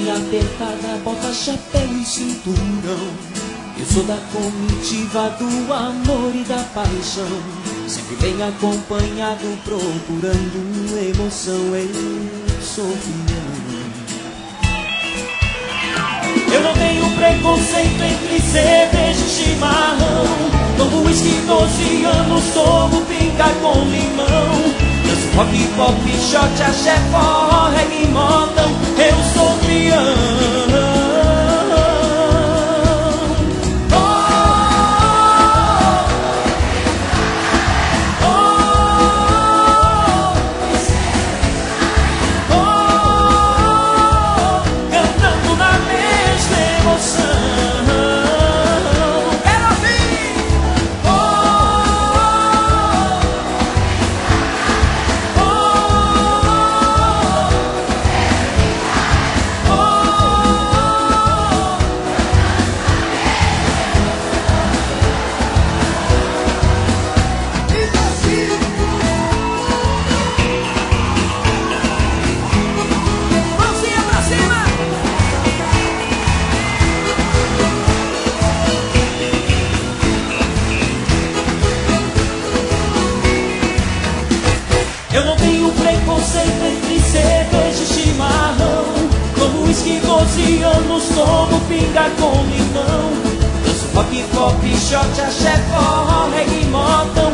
bem apertada, bota, chapéu e cinturão. Eu sou da comitiva do amor e da paixão, sempre bem acompanhado, procurando emoção. Eu sou fiel. Eu não tenho preconceito entre cerveja e chimarrão. Tomo uísque 12 anos, tomo pinga com limão. Danço rock, pop, shot, axé, forró, reggae, modão. Eu sou fiel. Eu não tenho preconceito entre cerveja e chimarrão. Tomo uísque 12 anos, tomo pinga com limão. Danço rock, pop, shot, axé, forró, reggae, modão.